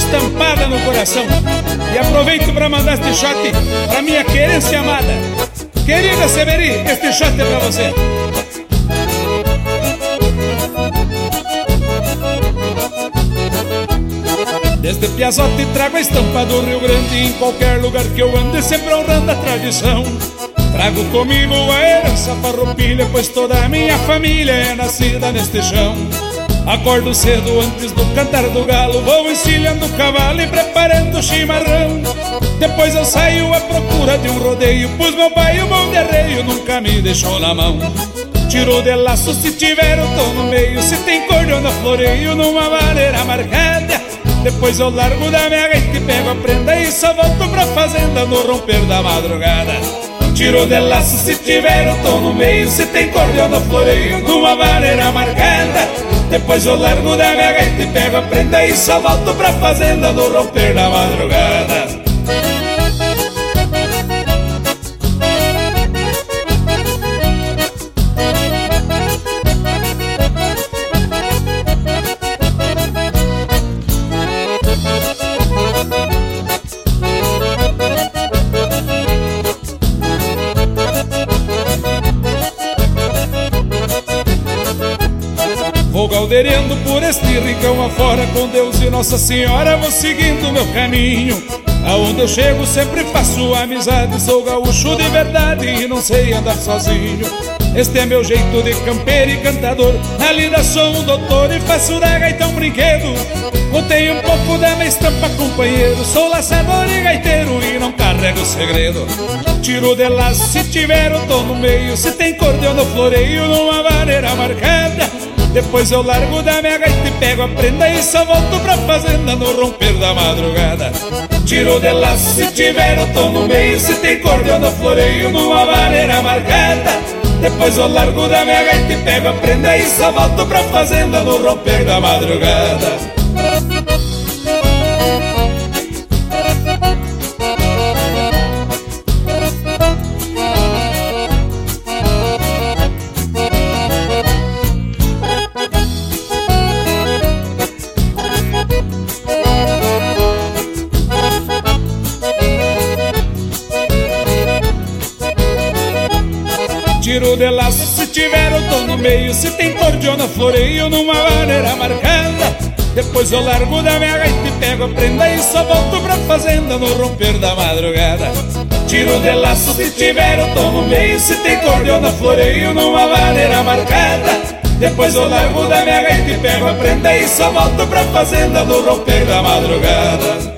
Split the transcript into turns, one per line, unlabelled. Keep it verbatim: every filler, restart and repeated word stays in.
estampada no coração. E aproveito para mandar este shot pra minha querência amada. Querida Severi, este shot é pra você. Desde Piazote trago a estampa do Rio Grande. Em qualquer lugar que eu ande, sempre honrando a tradição. Trago comigo a herança farroupilha, pois toda a minha família é nascida neste chão. Acordo cedo antes do cantar do galo, vou encilhando o cavalo e preparando o chimarrão. Depois eu saio à procura de um rodeio, pois meu pai o bom derreio nunca me deixou na mão. Tiro de laço se tiver eu tô no meio, se tem cordiona floreio numa maneira marcada. Depois eu largo da minha gaita e pego a prenda e só volto pra fazenda no romper da madrugada. Tiro de laço se tiver eu tô no meio, se tem cordiona floreio numa maneira marcada. Depois eu largo da minha gaita e pego a prenda e só volto pra fazenda no romper da madrugada. Vou galdeirando por este rincão afora, com Deus e Nossa Senhora vou seguindo meu caminho. Aonde eu chego sempre faço amizade, sou gaúcho de verdade e não sei andar sozinho. Este é meu jeito de campeiro e cantador, na lida sou um doutor e faço da gaita um brinquedo. Contei um pouco da minha estampa, companheiro, sou laçador e gaiteiro e não carrego segredo. Tiro de laço se tiver eu tô no meio, se tem cordiona eu floreio numa maneira marcada. Depois eu largo da minha gaita e pego a prenda e só volto pra fazenda no romper da madrugada. Tiro de laço se tiver eu tô no meio, se tem cordiona eu floreio numa maneira marcada. Depois eu largo da minha gaita e pego a prenda e só volto pra fazenda no romper da madrugada. Tiro de laço se tiver eu tô no meio, se tem cordiona floreio numa maneira marcada. Depois eu largo da minha gaita e pego a prenda e só volto pra fazenda no romper da madrugada. Tiro de laço se tiver eu tô no meio, se tem cordiona floreio numa maneira marcada. Depois eu largo da minha gaita e pego a prenda e só volto pra fazenda no romper da madrugada.